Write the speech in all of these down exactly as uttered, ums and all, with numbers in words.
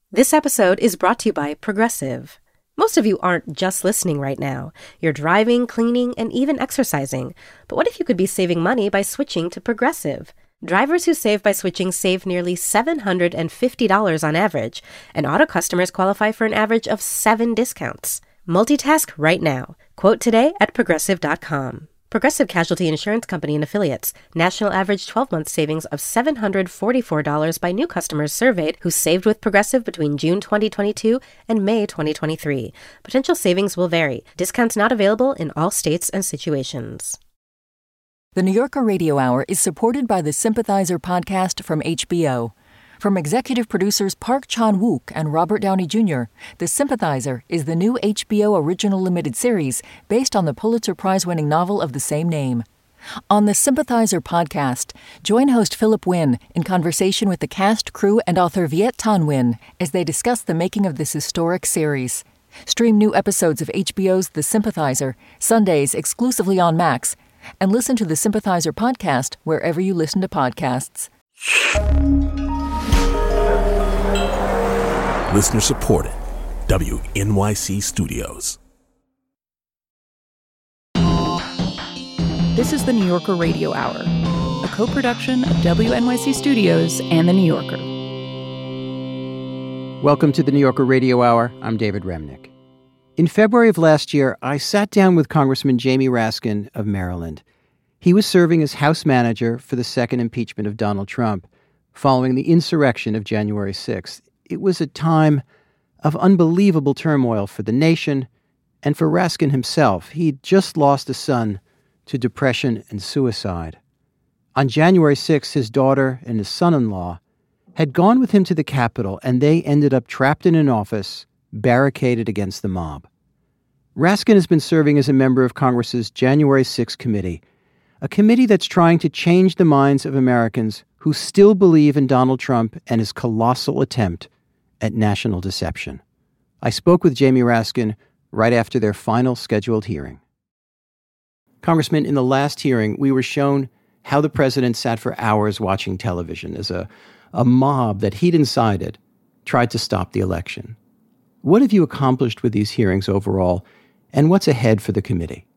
This episode is brought to you by Progressive. Most of you aren't just listening right now. You're driving, cleaning, and even exercising. But what if you could be saving money by switching to Progressive? Drivers who save by switching save nearly seven hundred fifty dollars on average, and auto customers qualify for an average of seven discounts. Multitask right now. Quote today at progressive dot com. Progressive Casualty Insurance Company and Affiliates. National average twelve-month savings of seven hundred forty-four dollars by new customers surveyed who saved with Progressive between June twenty twenty-two and May twenty twenty-three. Potential savings will vary. Discounts not available in all states and situations. The New Yorker Radio Hour is supported by the Sympathizer podcast from H B O. From executive producers Park Chan-wook and Robert Downey Junior, The Sympathizer is the new H B O original limited series based on the Pulitzer Prize-winning novel of the same name. On the Sympathizer podcast, join host Philip Wynn in conversation with the cast, crew, and author Viet Thanh Nguyen as they discuss the making of this historic series. Stream new episodes of H B O's The Sympathizer, Sundays exclusively on Max, and listen to the Sympathizer podcast wherever you listen to podcasts. Listener supported. W N Y C Studios. This is the New Yorker Radio Hour, a co-production of W N Y C Studios and the New Yorker. Welcome to the New Yorker Radio Hour. I'm David Remnick. In February of last year, I sat down with Congressman Jamie Raskin of Maryland. He was serving as House manager for the second impeachment of Donald Trump following the insurrection of January sixth. It was a time of unbelievable turmoil for the nation and for Raskin himself. He'd just lost a son to depression and suicide. On January sixth, his daughter and his son-in-law had gone with him to the Capitol, and they ended up trapped in an office, barricaded against the mob. Raskin has been serving as a member of Congress's January sixth committee, a committee that's trying to change the minds of Americans who still believe in Donald Trump and his colossal attempt at national deception. I spoke with Jamie Raskin right after their final scheduled hearing. Congressman, in the last hearing, we were shown how the president sat for hours watching television as a, a mob that he'd incited tried to stop the election. What have you accomplished with these hearings overall, and what's ahead for the committee?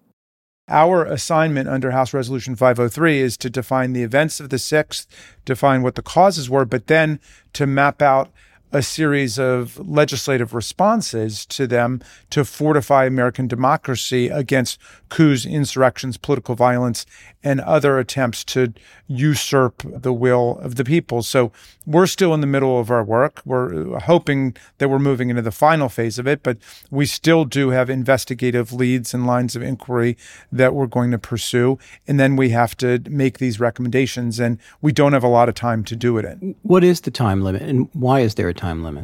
Our assignment under House Resolution five oh three is to define the events of the sixth, define what the causes were, but then to map out a series of legislative responses to them to fortify American democracy against coups, insurrections, political violence, and other attempts to usurp the will of the people. So we're still in the middle of our work. We're hoping that we're moving into the final phase of it, but we still do have investigative leads and lines of inquiry that we're going to pursue. And then we have to make these recommendations, and we don't have a lot of time to do it in. What is the time limit, and why is there a time limit?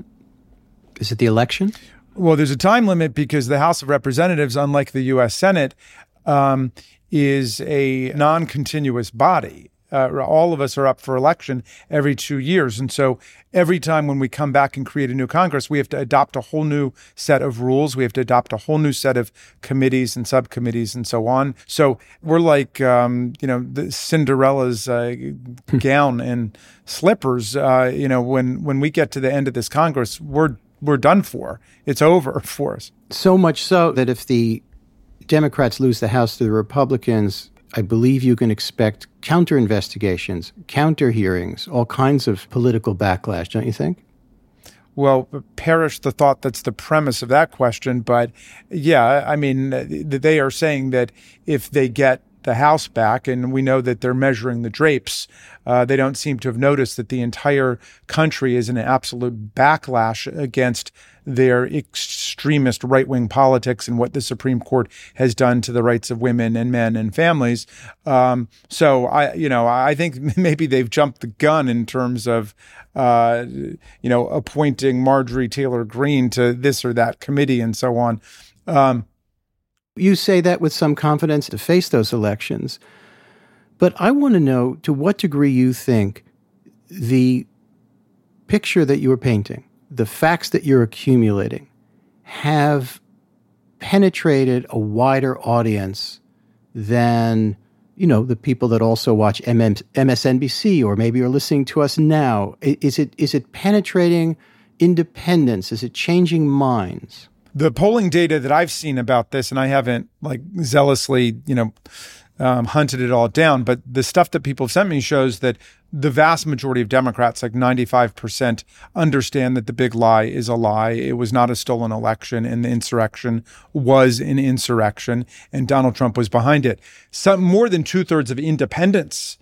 Is it the election? Well, there's a time limit because the House of Representatives, unlike the U S Senate, um, is a non-continuous body. Uh, all of us are up for election every two years. And so every time when we come back and create a new Congress, we have to adopt a whole new set of rules. We have to adopt a whole new set of committees and subcommittees and so on. So we're like, um, you know, the Cinderella's uh, gown and slippers. Uh, you know, when, when we get to the end of this Congress, we're we're done for. It's over for us. So much so that if the Democrats lose the House to the Republicans, I believe you can expect counter investigations, counter hearings, all kinds of political backlash, don't you think? Well, perish the thought that's the premise of that question. But yeah, I mean, they are saying that if they get the House back, and we know that they're measuring the drapes, uh, they don't seem to have noticed that the entire country is in an absolute backlash against their extremist right-wing politics and what the Supreme Court has done to the rights of women and men and families. Um, so I, you know, I think maybe they've jumped the gun in terms of, uh, you know, appointing Marjorie Taylor Greene to this or that committee and so on. Um, You say that with some confidence to face those elections. But I want to know to what degree you think the picture that you are painting, the facts that you're accumulating, have penetrated a wider audience than, you know, the people that also watch M S N B C or maybe are listening to us now. Is it is it penetrating independence? Is it changing minds? The polling data that I've seen about this, and I haven't like zealously, you know, um, hunted it all down, but the stuff that people have sent me shows that the vast majority of Democrats, like ninety-five percent, understand that the big lie is a lie. It was not a stolen election, and the insurrection was an insurrection, and Donald Trump was behind it. Some more than two thirds of independents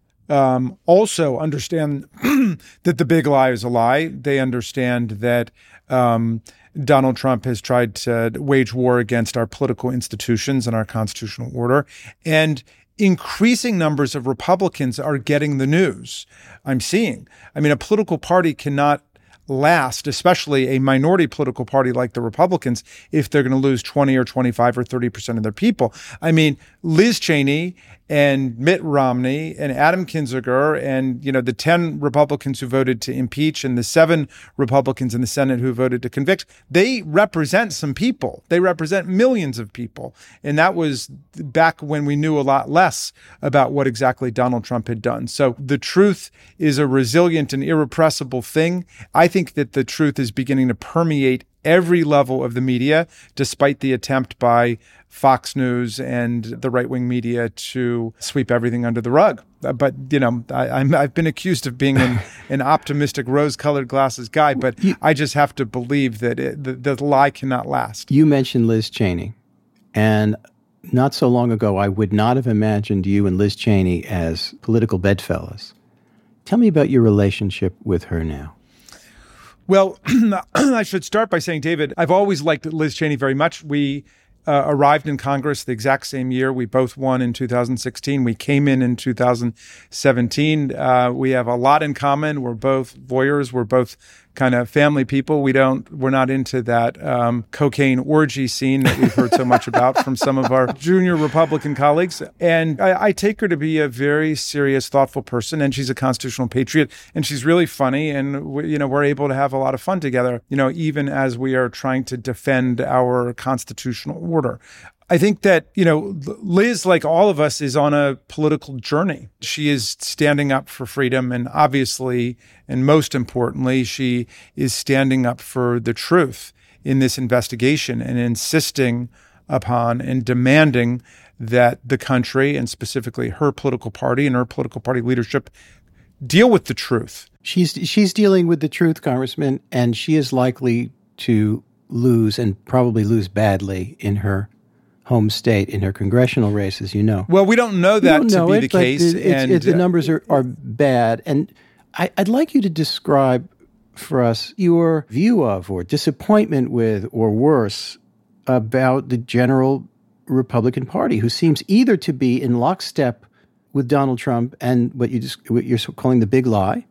um, also understand that the big lie is a lie. They understand that um, Donald Trump has tried to wage war against our political institutions and our constitutional order. And increasing numbers of Republicans are getting the news. I'm seeing. I mean, a political party cannot last, especially a minority political party like the Republicans, if they're going to lose twenty or twenty-five or thirty percent of their people. I mean, Liz Cheney and Mitt Romney and Adam Kinzinger and, you know, the ten Republicans who voted to impeach and the seven Republicans in the Senate who voted to convict, they represent some people. They represent millions of people. And that was back when we knew a lot less about what exactly Donald Trump had done. So the truth is a resilient and irrepressible thing. I think that the truth is beginning to permeate every level of the media, despite the attempt by Fox News and the right-wing media to sweep everything under the rug. But, you know, I, I'm, I've been accused of being an, an optimistic rose-colored glasses guy, but you, I just have to believe that it, the, the lie cannot last. You mentioned Liz Cheney, and not so long ago, I would not have imagined you and Liz Cheney as political bedfellows. Tell me about your relationship with her now. Well, I should start by saying, David, I've always liked Liz Cheney very much. We uh, arrived in Congress the exact same year. We both won in two thousand sixteen. We came in in two thousand seventeen. Uh, we have a lot in common. We're both lawyers. We're both kind of family people. We don't, we're not into that um, cocaine orgy scene that we've heard so much about from some of our junior Republican colleagues. And I, I take her to be a very serious, thoughtful person, and she's a constitutional patriot, and she's really funny, and we, you know, we're able to have a lot of fun together, you know, even as we are trying to defend our constitutional order. I think that, you know, Liz, like all of us, is on a political journey. She is standing up for freedom, and obviously, and most importantly, she is standing up for the truth in this investigation and insisting upon and demanding that the country, and specifically her political party and her political party leadership, deal with the truth. She's she's dealing with the truth, Congressman, and she is likely to lose, and probably lose badly, in her home state, in her congressional race, as you know. Well, we don't know that don't to know be it, the but case. It, and it, the numbers are, are bad. And I, I'd like you to describe for us your view of, or disappointment with, or worse, about the general Republican Party, who seems either to be in lockstep with Donald Trump and what, you just, what you're calling the big lie,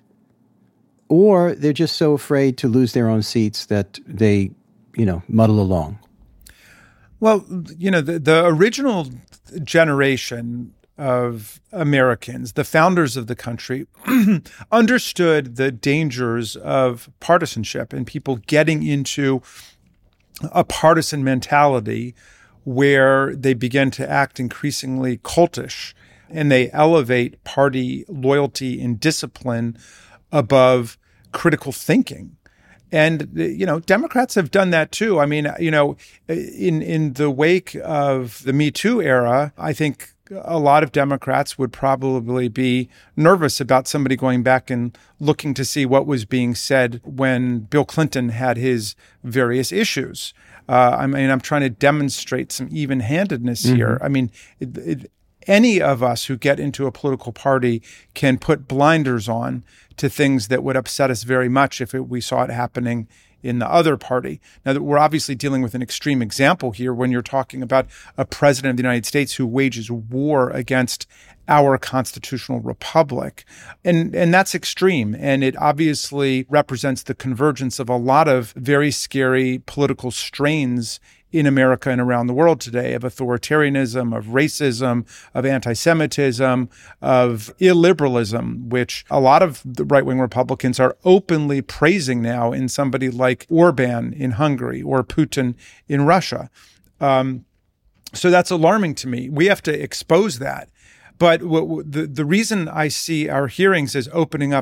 or they're just so afraid to lose their own seats that they, you know, muddle along. Well, you know, the, the original generation of Americans, the founders of the country, understood the dangers of partisanship and people getting into a partisan mentality where they begin to act increasingly cultish, and they elevate party loyalty and discipline above critical thinking. And, you know, Democrats have done that too. I mean, you know, in, in the wake of the Me Too era, I think a lot of Democrats would probably be nervous about somebody going back and looking to see what was being said when Bill Clinton had his various issues. Uh, I mean, I'm trying to demonstrate some even-handedness mm-hmm. here. I mean, it, it, any of us who get into a political party can put blinders on to things that would upset us very much if it, we saw it happening in the other party. Now, that we're obviously dealing with an extreme example here when you're talking about a president of the United States who wages war against our constitutional republic. And, and that's extreme. And it obviously represents the convergence of a lot of very scary political strains in America and around the world today, of authoritarianism, of racism, of anti-Semitism, of illiberalism, which a lot of the right-wing Republicans are openly praising now in somebody like Orban in Hungary or Putin in Russia. Um, so that's alarming to me. We have to expose that. But w- w- the, the reason I see our hearings as opening up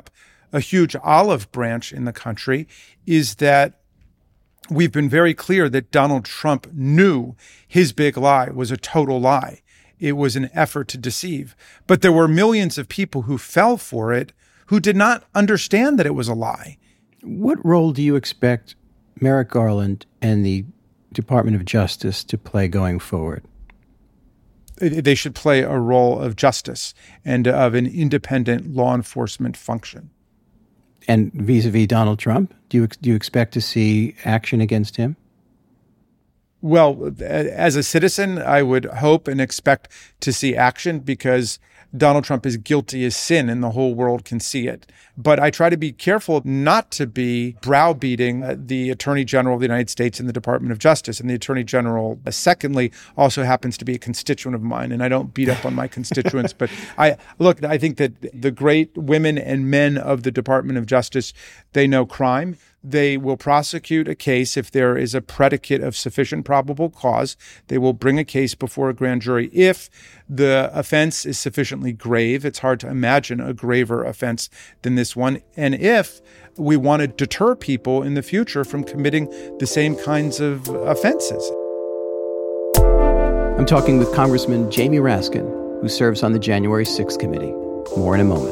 a huge olive branch in the country is that we've been very clear that Donald Trump knew his big lie was a total lie. It was an effort to deceive. But there were millions of people who fell for it who did not understand that it was a lie. What role do you expect Merrick Garland and the Department of Justice to play going forward? They should play a role of justice and of an independent law enforcement function. And vis-a-vis Donald Trump, do you do you expect to see action against him? Well, as a citizen, I would hope and expect to see action because Donald Trump is guilty as sin and the whole world can see it. But I try to be careful not to be browbeating the Attorney General of the United States and the Department of Justice. And the Attorney General, uh, secondly, also happens to be a constituent of mine. And I don't beat up on my constituents. But I look, I think that the great women and men of the Department of Justice, they know crime. They will prosecute a case if there is a predicate of sufficient probable cause. They will bring a case before a grand jury if the offense is sufficiently grave. It's hard to imagine a graver offense than this one. And if we want to deter people in the future from committing the same kinds of offenses. I'm talking with Congressman Jamie Raskin, who serves on the January sixth committee. More in a moment.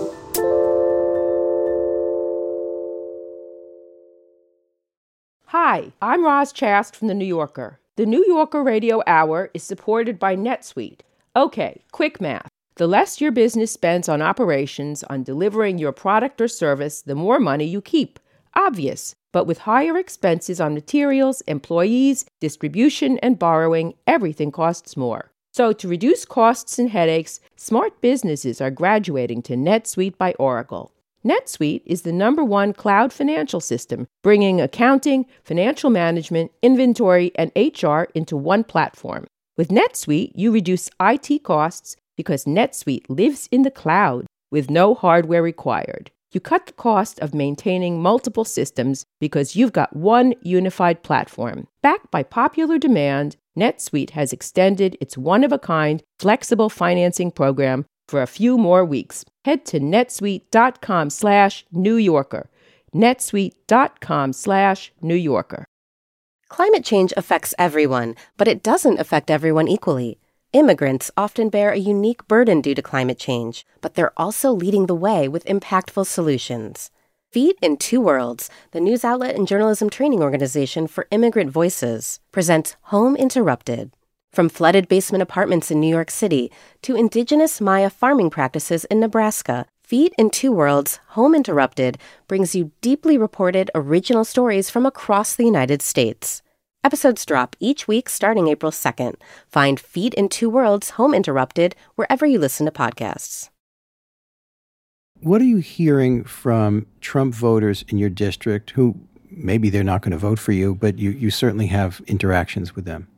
Hi, I'm Roz Chast from The New Yorker. The New Yorker Radio Hour is supported by NetSuite. Okay, quick math. The less your business spends on operations, on delivering your product or service, the more money you keep. Obvious. But with higher expenses on materials, employees, distribution, and borrowing, everything costs more. So to reduce costs and headaches, smart businesses are graduating to NetSuite by Oracle. NetSuite is the number one cloud financial system, bringing accounting, financial management, inventory, and H R into one platform. With NetSuite, you reduce I T costs because NetSuite lives in the cloud with no hardware required. You cut the cost of maintaining multiple systems because you've got one unified platform. Backed by popular demand, NetSuite has extended its one-of-a-kind flexible financing program for a few more weeks. Head to netsuite.com slash New Yorker. netsuite.com slash New Yorker. Climate change affects everyone, but it doesn't affect everyone equally. Immigrants often bear a unique burden due to climate change, but they're also leading the way with impactful solutions. Feet in Two Worlds, the news outlet and journalism training organization for immigrant voices, presents Home Interrupted. From flooded basement apartments in New York City to indigenous Maya farming practices in Nebraska, Feet in Two Worlds, Home Interrupted brings you deeply reported original stories from across the United States. Episodes drop each week starting April second. Find Feet in Two Worlds, Home Interrupted wherever you listen to podcasts. What are you hearing from Trump voters in your district who maybe they're not going to vote for you, but you, you certainly have interactions with them?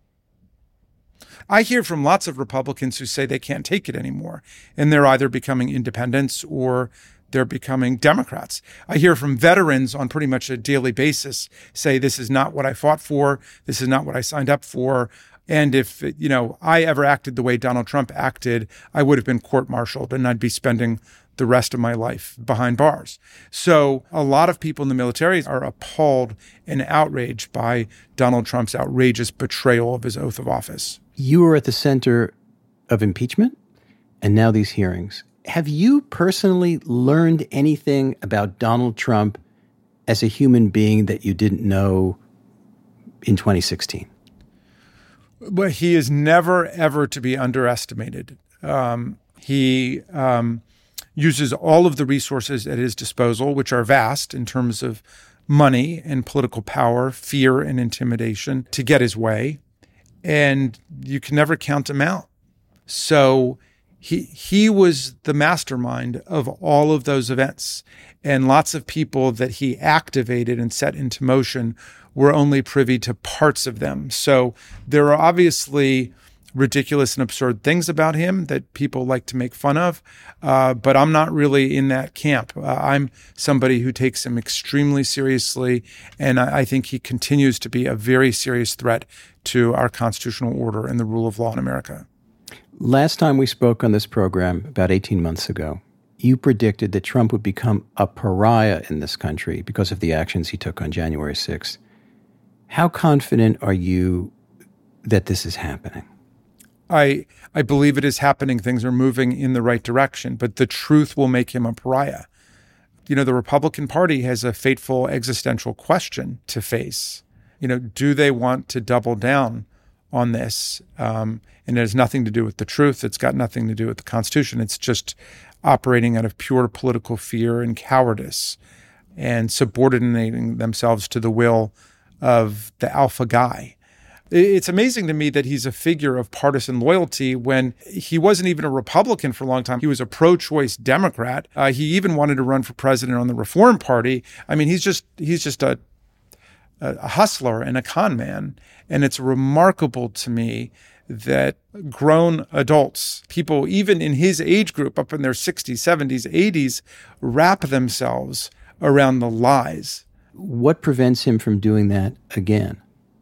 I hear from lots of Republicans who say they can't take it anymore, and they're either becoming independents or they're becoming Democrats. I hear from veterans on pretty much a daily basis say, this is not what I fought for, this is not what I signed up for, and if, you know, I ever acted the way Donald Trump acted, I would have been court-martialed and I'd be spending the rest of my life behind bars. So a lot of people in the military are appalled and outraged by Donald Trump's outrageous betrayal of his oath of office. You were at the center of impeachment and now these hearings. Have you personally learned anything about Donald Trump as a human being that you didn't know in twenty sixteen? Well, he is never, ever to be underestimated. Um, he um, uses all of the resources at his disposal, which are vast in terms of money and political power, fear and intimidation, to get his way. And you can never count him out. So he he was the mastermind of all of those events. And lots of people that he activated and set into motion were only privy to parts of them. So there are obviously ridiculous and absurd things about him that people like to make fun of. Uh, but I'm not really in that camp. Uh, I'm somebody who takes him extremely seriously. And I, I think he continues to be a very serious threat to our constitutional order and the rule of law in America. Last time we spoke on this program, about eighteen months ago, you predicted that Trump would become a pariah in this country because of the actions he took on January sixth. How confident are you that this is happening? I I believe it is happening. Things are moving in the right direction, but the truth will make him a pariah. You know, the Republican Party has a fateful existential question to face. You know, do they want to double down on this? Um, and it has nothing to do with the truth. It's got nothing to do with the Constitution. It's just operating out of pure political fear and cowardice and subordinating themselves to the will of the alpha guy. It's amazing to me that he's a figure of partisan loyalty when he wasn't even a Republican for a long time. He was a pro-choice Democrat. Uh, he even wanted to run for president on the Reform Party. I mean, he's just he's just a, a hustler and a con man. And it's remarkable to me that grown adults, people even in his age group, up in their sixties, seventies, eighties, wrap themselves around the lies. What prevents him from doing that again?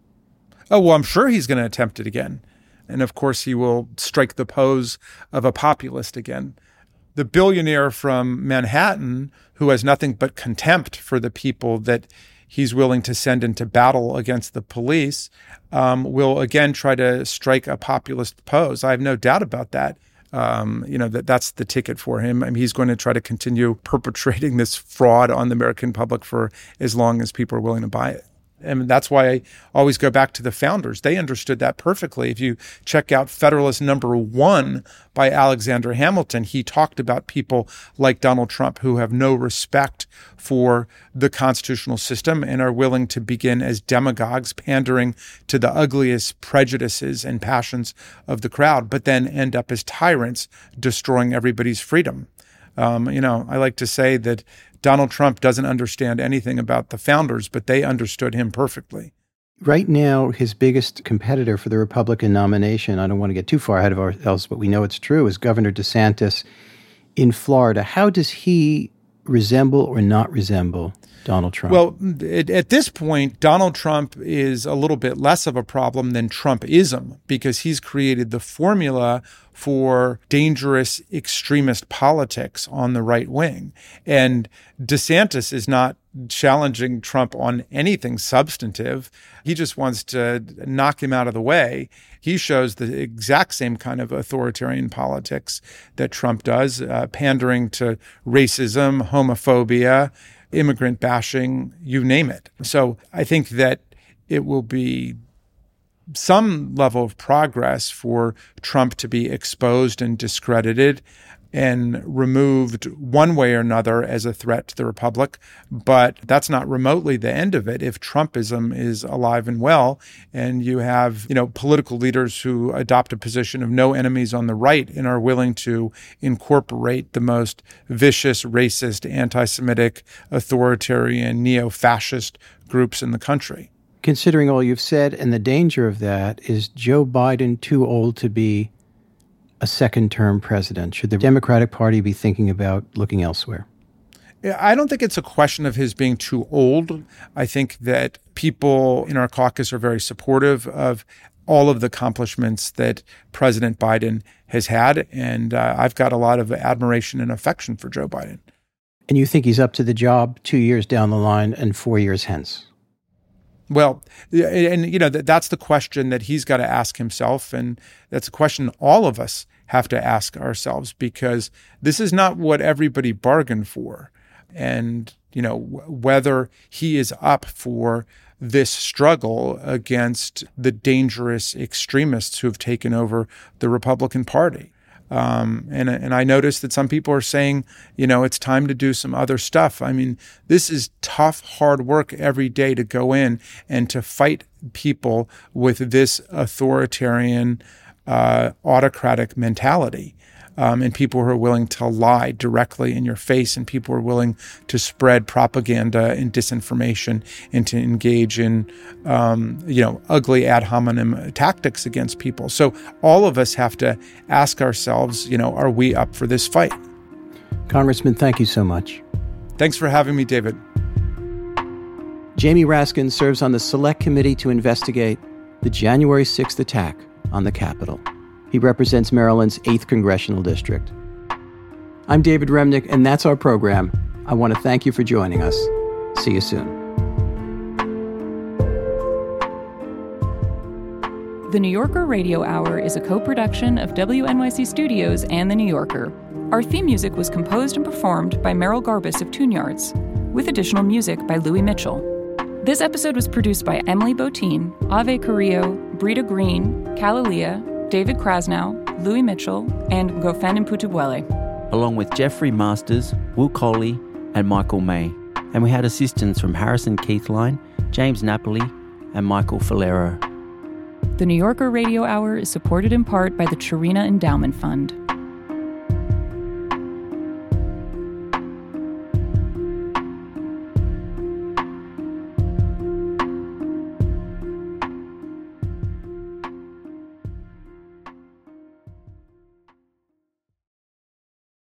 Oh, well, I'm sure he's going to attempt it again. And of course, he will strike the pose of a populist again. The billionaire from Manhattan, who has nothing but contempt for the people that he's willing to send into battle against the police, um, will again try to strike a populist pose. I have no doubt about that. Um, you know, that that's the ticket for him. I mean, he's going to try to continue perpetrating this fraud on the American public for as long as people are willing to buy it. And that's why I always go back to the founders. They understood that perfectly. If you check out Federalist Number One by Alexander Hamilton, he talked about people like Donald Trump who have no respect for the constitutional system and are willing to begin as demagogues, pandering to the ugliest prejudices and passions of the crowd, but then end up as tyrants, destroying everybody's freedom. Um, you know, I like to say that Donald Trump doesn't understand anything about the founders, but they understood him perfectly. Right now, his biggest competitor for the Republican nomination, I don't want to get too far ahead of ourselves, but we know it's true, is Governor DeSantis in Florida. How does he resemble or not resemble Donald Trump? Well, at this point, Donald Trump is a little bit less of a problem than Trumpism because he's created the formula for dangerous extremist politics on the right wing. And DeSantis is not challenging Trump on anything substantive. He just wants to knock him out of the way. He shows the exact same kind of authoritarian politics that Trump does, uh, pandering to racism, homophobia, immigrant bashing, you name it. So I think that it will be some level of progress for Trump to be exposed and discredited and removed one way or another as a threat to the Republic. But that's not remotely the end of it. If Trumpism is alive and well, and you have, you know, political leaders who adopt a position of no enemies on the right and are willing to incorporate the most vicious, racist, anti-Semitic, authoritarian, neo-fascist groups in the country. Considering all you've said and the danger of that, is Joe Biden too old to be a second-term president? Should the Democratic Party be thinking about looking elsewhere? I don't think it's a question of his being too old. I think that people in our caucus are very supportive of all of the accomplishments that President Biden has had, and uh, I've got a lot of admiration and affection for Joe Biden. And you think he's up to the job two years down the line and four years hence? Well, and, you know, that's the question that he's got to ask himself. And that's a question all of us have to ask ourselves, because this is not what everybody bargained for. And, you know, whether he is up for this struggle against the dangerous extremists who have taken over the Republican Party. Um, and, and I noticed that some people are saying, you know, it's time to do some other stuff. I mean, this is tough, hard work every day to go in and to fight people with this authoritarian, uh, autocratic mentality. Um, and people who are willing to lie directly in your face, and people who are willing to spread propaganda and disinformation and to engage in, um, you know, ugly ad hominem tactics against people. So all of us have to ask ourselves, you know, are we up for this fight? Congressman, thank you so much. Thanks for having me, David. Jamie Raskin serves on the Select Committee to investigate the January sixth attack on the Capitol. He represents Maryland's eighth Congressional District. I'm David Remnick, and that's our program. I want to thank you for joining us. See you soon. The New Yorker Radio Hour is a co-production of W N Y C Studios and The New Yorker. Our theme music was composed and performed by Merrill Garbus of Tune Yards, with additional music by Louis Mitchell. This episode was produced by Emily Botine, Ave Carrillo, Brita Green, Kalalia, David Krasnow, Louis Mitchell, and Gofen Mputubwele. Along with Jeffrey Masters, Will Coley, and Michael May. And we had assistance from Harrison Keithline, James Napoli, and Michael Falero. The New Yorker Radio Hour is supported in part by the Chirina Endowment Fund.